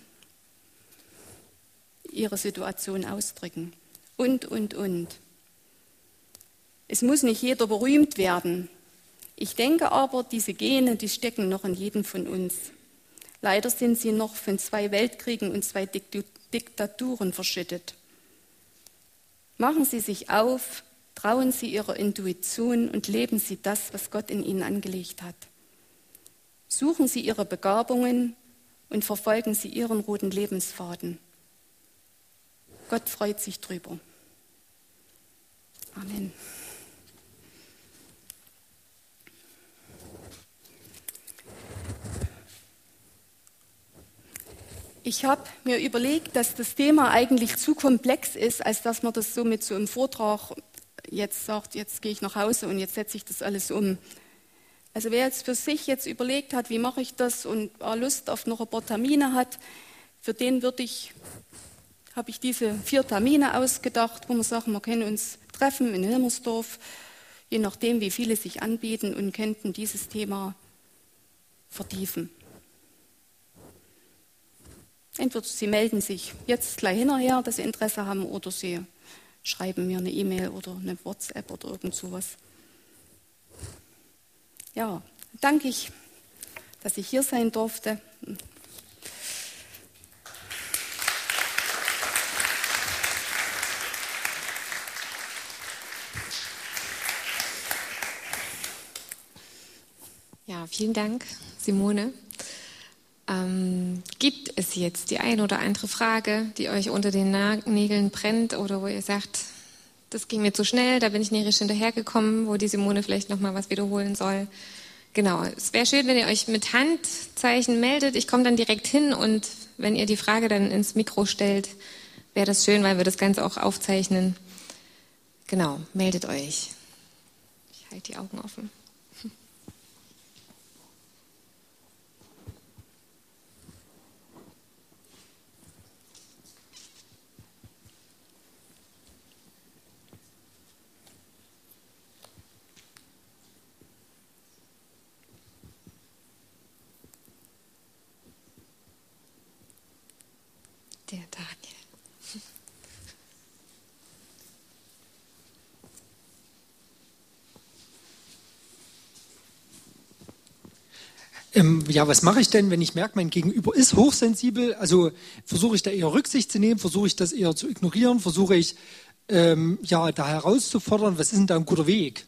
S1: ihre Situation ausdrücken. Und, und, und. Es muss nicht jeder berühmt werden. Ich denke aber, diese Gene, die stecken noch in jedem von uns. Leider sind sie noch von zwei Weltkriegen und zwei Diktaturen verschüttet. Machen Sie sich auf, trauen Sie Ihrer Intuition und leben Sie das, was Gott in Ihnen angelegt hat. Suchen Sie Ihre Begabungen und verfolgen Sie Ihren roten Lebensfaden. Gott freut sich drüber. Amen. Ich habe mir überlegt, dass das Thema eigentlich zu komplex ist, als dass man das so mit so einem Vortrag jetzt sagt, jetzt gehe ich nach Hause und jetzt setze ich das alles um. Also wer jetzt für sich jetzt überlegt hat, wie mache ich das und Lust auf noch ein paar Termine hat, für den würde ich, habe ich diese vier Termine ausgedacht, wo wir sagen, wir können uns treffen in Hilmersdorf, je nachdem, wie viele sich anbieten und könnten dieses Thema vertiefen. Entweder Sie melden sich jetzt gleich hinterher, dass Sie Interesse haben, oder Sie schreiben mir eine E-Mail oder eine WhatsApp oder irgend sowas. Ja, danke ich, dass ich hier sein durfte.
S2: Ja, vielen Dank, Simone. Ähm, gibt es jetzt die ein oder andere Frage, die euch unter den Nägeln brennt oder wo ihr sagt, das ging mir zu schnell, da bin ich nicht hinterhergekommen, wo die Simone vielleicht nochmal was wiederholen soll? Genau, es wäre schön, wenn ihr euch mit Handzeichen meldet. Ich komme dann direkt hin und wenn ihr die Frage dann ins Mikro stellt, wäre das schön, weil wir das Ganze auch aufzeichnen. Genau, meldet euch. Ich halte die Augen offen. Der Daniel.
S3: Ähm, ja, was mache ich denn, wenn ich merke, mein Gegenüber ist hochsensibel? Also versuche ich da eher Rücksicht zu nehmen, versuche ich das eher zu ignorieren, versuche ich ähm, ja da herauszufordern, was ist denn da ein guter Weg?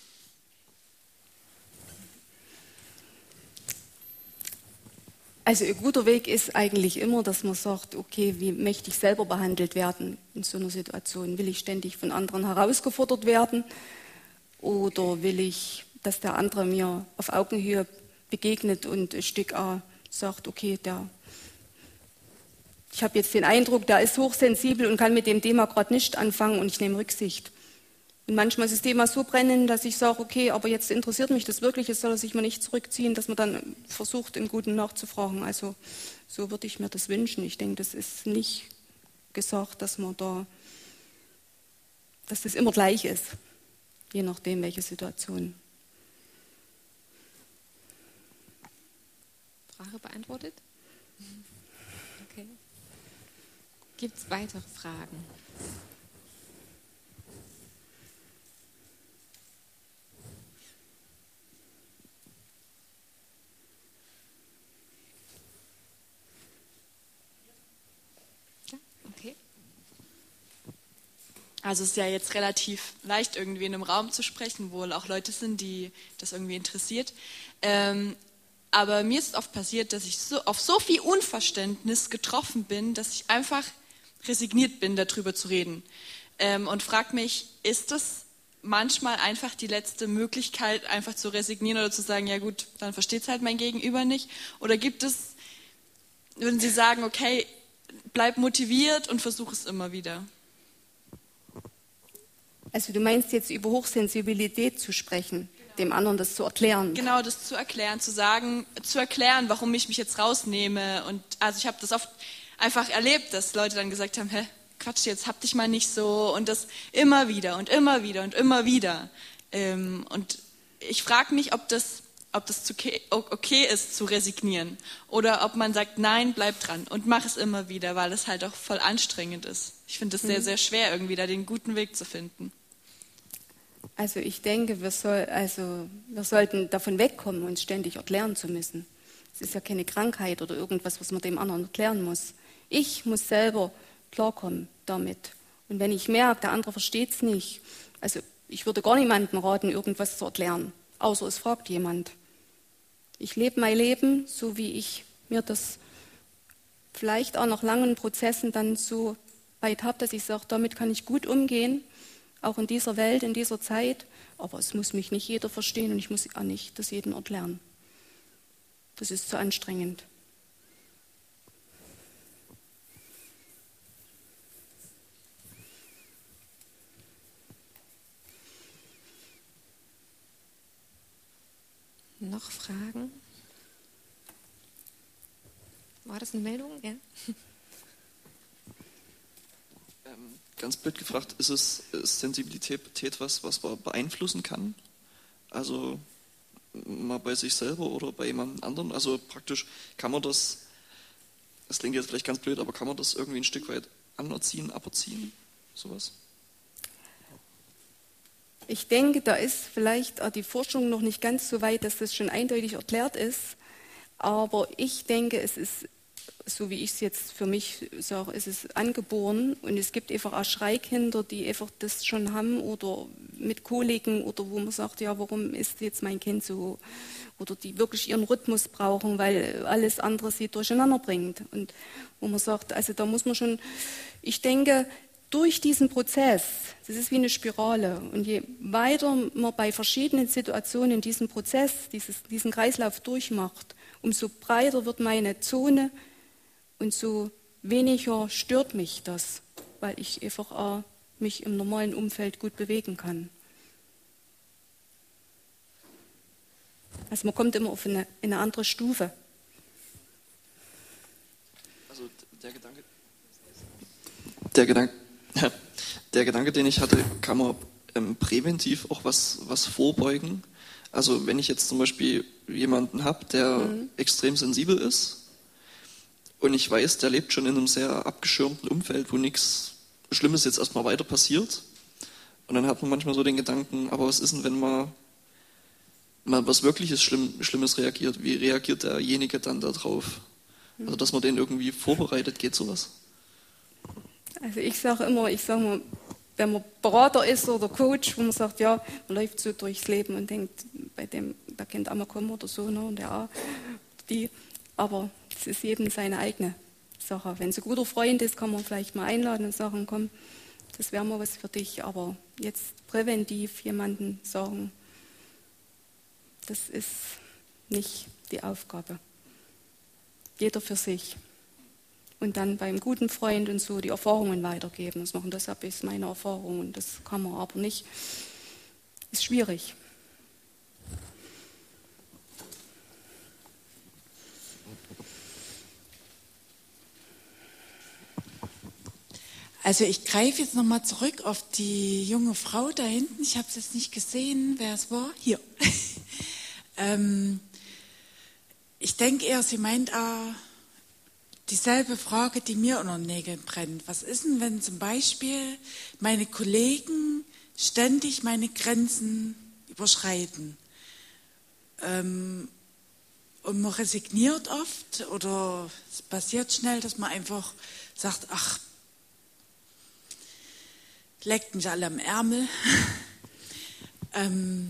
S1: Also ein guter Weg ist eigentlich immer, dass man sagt, okay, wie möchte ich selber behandelt werden in so einer Situation? Will ich ständig von anderen herausgefordert werden oder will ich, dass der andere mir auf Augenhöhe begegnet und ein Stück A sagt, okay, der, ich habe jetzt den Eindruck, der ist hochsensibel und kann mit dem Thema gerade nicht anfangen und ich nehme Rücksicht. Und manchmal ist das Thema so brennend, dass ich sage, okay, aber jetzt interessiert mich das wirklich, jetzt soll er sich mal nicht zurückziehen, dass man dann versucht, im Guten nachzufragen. Also so würde ich mir das wünschen. Ich denke, das ist nicht gesagt, dass man da, dass das immer gleich ist, je nachdem, welche Situation.
S2: Frage beantwortet? Okay. Gibt es weitere Fragen?
S4: Also es ist ja jetzt relativ leicht, irgendwie in einem Raum zu sprechen, wo auch Leute sind, die das irgendwie interessiert. Ähm, aber mir ist oft passiert, dass ich so, auf so viel Unverständnis getroffen bin, dass ich einfach resigniert bin, darüber zu reden. Ähm, und frage mich, ist das manchmal einfach die letzte Möglichkeit, einfach zu resignieren oder zu sagen, ja gut, dann versteht es halt mein Gegenüber nicht? Oder gibt es, würden Sie sagen, okay, bleib motiviert und versuch es immer wieder?
S1: Also du meinst jetzt über Hochsensibilität zu sprechen, genau. Dem anderen das zu erklären?
S4: Genau, das zu erklären, zu sagen, zu erklären, warum ich mich jetzt rausnehme. Und also ich habe das oft einfach erlebt, dass Leute dann gesagt haben, hä, Quatsch, jetzt hab dich mal nicht so. Und das immer wieder und immer wieder und immer wieder. Ähm, und ich frage mich, ob das, ob das okay ist, zu resignieren. Oder ob man sagt, nein, bleib dran und mach es immer wieder, weil es halt auch voll anstrengend ist. Ich finde es sehr, sehr schwer, irgendwie da den guten Weg zu finden.
S1: Also ich denke, wir, soll, also wir sollten davon wegkommen, uns ständig erklären zu müssen. Es ist ja keine Krankheit oder irgendwas, was man dem anderen erklären muss. Ich muss selber klarkommen damit. Und wenn ich merke, der andere versteht es nicht, also ich würde gar niemandem raten, irgendwas zu erklären, außer es fragt jemand. Ich lebe mein Leben, so wie ich mir das vielleicht auch nach langen Prozessen dann so weit habe, dass ich sage, damit kann ich gut umgehen, auch in dieser Welt, in dieser Zeit. Aber es muss mich nicht jeder verstehen und ich muss auch nicht das jedem erklären. Das ist zu anstrengend.
S2: Noch Fragen? War das eine Meldung? Ja.
S5: Ähm, ganz blöd gefragt, ist es ist Sensibilität was, was man beeinflussen kann? Also mal bei sich selber oder bei jemand anderem? Also praktisch kann man das, das klingt jetzt vielleicht ganz blöd, aber kann man das irgendwie ein Stück weit anerziehen, aberziehen? Sowas?
S1: Ich denke, da ist vielleicht auch die Forschung noch nicht ganz so weit, dass das schon eindeutig erklärt ist. Aber ich denke, es ist, so wie ich es jetzt für mich sage, es ist angeboren. Und es gibt einfach auch Schreikinder, die einfach das schon haben oder mit Koliken oder wo man sagt, ja, warum ist jetzt mein Kind so? Oder die wirklich ihren Rhythmus brauchen, weil alles andere sie durcheinander bringt. Und wo man sagt, also da muss man schon, ich denke, durch diesen Prozess, das ist wie eine Spirale, und je weiter man bei verschiedenen Situationen diesen Prozess, dieses, diesen Kreislauf durchmacht, umso breiter wird meine Zone und so weniger stört mich das, weil ich einfach auch mich im normalen Umfeld gut bewegen kann. Also man kommt immer auf eine, eine andere Stufe.
S5: Also der Gedanke, der Gedanke, der Gedanke, den ich hatte, kann man ähm, präventiv auch was, was vorbeugen. Also wenn ich jetzt zum Beispiel jemanden habe, der mhm. extrem sensibel ist und ich weiß, der lebt schon in einem sehr abgeschirmten Umfeld, wo nichts Schlimmes jetzt erstmal weiter passiert. Und dann hat man manchmal so den Gedanken, aber was ist denn, wenn man mal was Wirkliches Schlimm, Schlimmes reagiert? Wie reagiert derjenige dann darauf? Mhm. Also dass man den irgendwie vorbereitet, geht sowas?
S1: Also ich sage immer, ich sage mal, wenn man Berater ist oder Coach, wo man sagt, ja, man läuft so durchs Leben und denkt, bei dem, der kennt auch mal kommen oder so, ne, und der auch, die, aber es ist jedem seine eigene Sache. Wenn es ein guter Freund ist, kann man vielleicht mal einladen und sagen, komm, das wäre mal was für dich, aber jetzt präventiv jemandem sagen, das ist nicht die Aufgabe. Jeder für sich. Und dann beim guten Freund und so die Erfahrungen weitergeben. Das machen, das habe ich, meine Erfahrung, und das kann man aber nicht. Ist schwierig.
S6: Also ich greife jetzt nochmal zurück auf die junge Frau da hinten. Ich habe es jetzt nicht gesehen, wer es war. Hier. ähm, ich denke eher, sie meint auch dieselbe Frage, die mir unter den Nägeln brennt. Was ist denn, wenn zum Beispiel meine Kollegen ständig meine Grenzen überschreiten? Ähm, und man resigniert oft oder es passiert schnell, dass man einfach sagt, ach, leckt mich alle am Ärmel. ähm,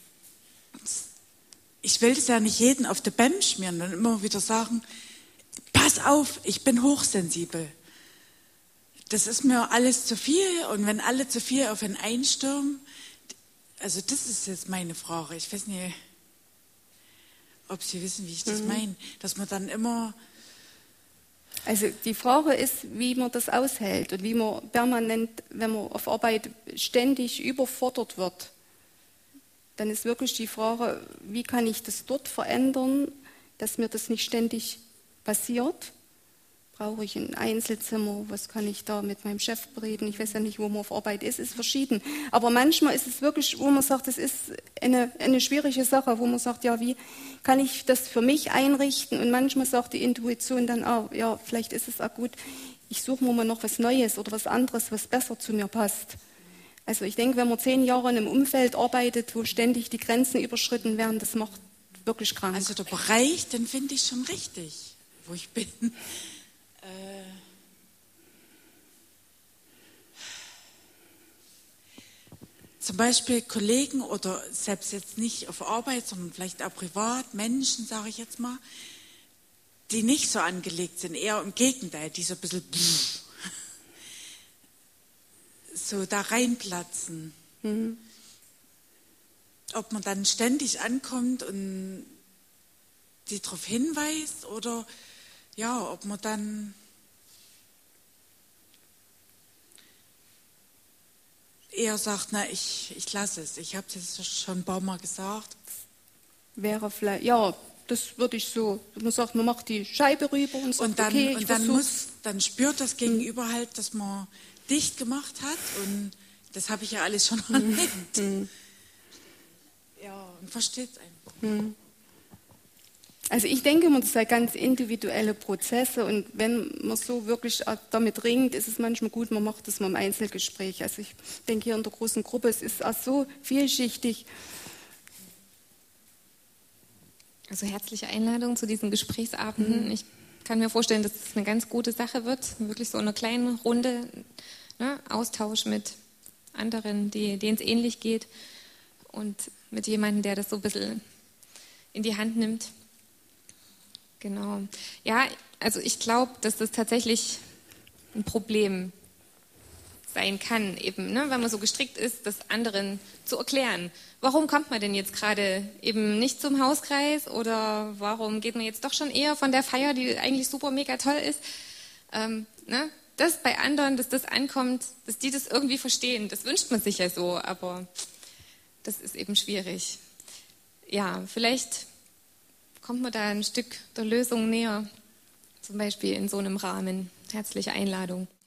S6: ich will das ja nicht jeden auf die Bäm schmieren und immer wieder sagen, pass auf, ich bin hochsensibel. Das ist mir alles zu viel und wenn alle zu viel auf einen einstürmen, also das ist jetzt meine Frage. Ich weiß nicht, ob Sie wissen, wie ich das mhm. meine, dass man dann immer...
S1: Also die Frage ist, wie man das aushält und wie man permanent, wenn man auf Arbeit ständig überfordert wird, dann ist wirklich die Frage, wie kann ich das dort verändern, dass mir das nicht ständig passiert, brauche ich ein Einzelzimmer, was kann ich da mit meinem Chef bereden, ich weiß ja nicht, wo man auf Arbeit ist, ist verschieden. Aber manchmal ist es wirklich, wo man sagt, es ist eine, eine schwierige Sache, wo man sagt, ja, wie kann ich das für mich einrichten? Und manchmal sagt die Intuition dann auch, ja, vielleicht ist es auch gut, ich suche mir mal noch was Neues oder was anderes, was besser zu mir passt. Also ich denke, wenn man zehn Jahre in einem Umfeld arbeitet, wo ständig die Grenzen überschritten werden, das macht wirklich krank.
S6: Also der Bereich, den finde ich schon richtig, wo ich bin. Äh Zum Beispiel Kollegen oder selbst jetzt nicht auf Arbeit, sondern vielleicht auch privat, Menschen, sage ich jetzt mal, die nicht so angelegt sind, eher im Gegenteil, die so ein bisschen so da reinplatzen. Mhm. Ob man dann ständig ankommt und die darauf hinweist oder ja, ob man dann eher sagt, na, ich, ich lasse es. Ich habe es jetzt schon ein paar Mal gesagt.
S1: Wäre vielleicht, ja, das würde ich so, man sagt, man macht die Scheibe rüber und sagt,
S6: und dann,
S1: okay, ich
S6: und dann,
S1: versuch's.
S6: muss, dann spürt das Gegenüber mhm. halt, dass man dicht gemacht hat und das habe ich ja alles schon erlebt. Mhm. Ja, und versteht es einfach.
S1: Mhm. Also ich denke immer, das sind ganz individuelle Prozesse und wenn man so wirklich damit ringt, ist es manchmal gut, man macht das mal im Einzelgespräch. Also ich denke hier in der großen Gruppe, es ist auch so vielschichtig.
S2: Also herzliche Einladung zu diesen Gesprächsabenden. Mhm. Ich kann mir vorstellen, dass es eine ganz gute Sache wird, wirklich so eine kleine Runde, ne, Austausch mit anderen, die, denen es ähnlich geht und mit jemandem, der das so ein bisschen in die Hand nimmt. Genau. Ja, also ich glaube, dass das tatsächlich ein Problem sein kann, eben, ne, wenn man so gestrickt ist, das anderen zu erklären. Warum kommt man denn jetzt gerade eben nicht zum Hauskreis oder warum geht man jetzt doch schon eher von der Feier, die eigentlich super mega toll ist? Ähm, ne, das bei anderen, dass das ankommt, dass die das irgendwie verstehen, das wünscht man sich ja so, aber das ist eben schwierig. Ja, vielleicht kommt man da ein Stück der Lösung näher, zum Beispiel in so einem Rahmen. Herzliche Einladung.